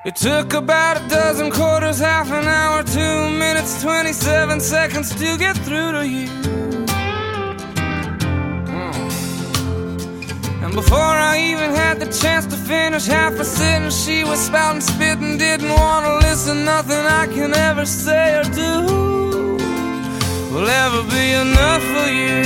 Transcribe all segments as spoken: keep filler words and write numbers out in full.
It took about a dozen quarters, half an hour, two minutes, twenty-seven seconds to get through to you. And before I even had the chance to finish half a sentence, she was spouting, spitting, didn't want to listen. Nothing I can ever say or do will ever be enough for you.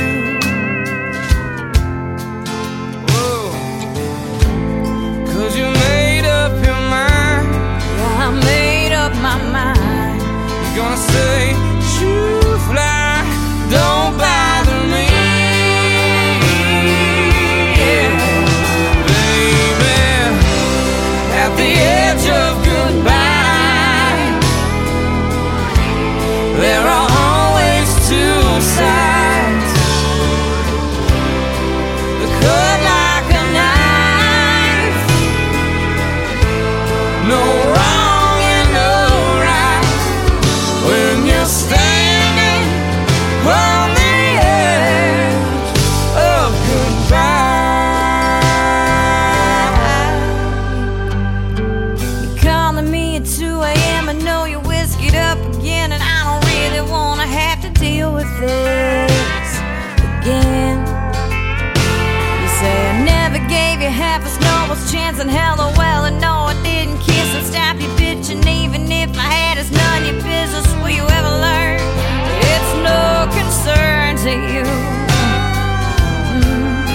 Whoa. Cause you made up your mind. Yeah, I made up my mind. You're gonna say, shoo, fly, don't bother me. At the edge of goodbye, there are always two sides that cut like a knife. No wrong and no right when you're standing on the edge of goodbye. two a.m. I know you're whiskeyed up again, and I don't really want to have to deal with this again. You say I never gave you half a snowball's chance, and hello, well, I know I didn't kiss and stop you bitching. Even if I had, it's none of your business. Will you ever learn that it's no concern to you? Mm-hmm.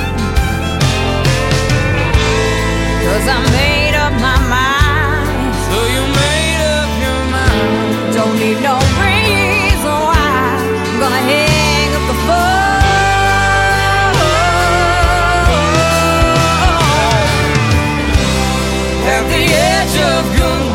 Cause I made up my mind. So you made up your mind. Don't need no reason why I'm gonna hang up the phone. At the edge of goodbye.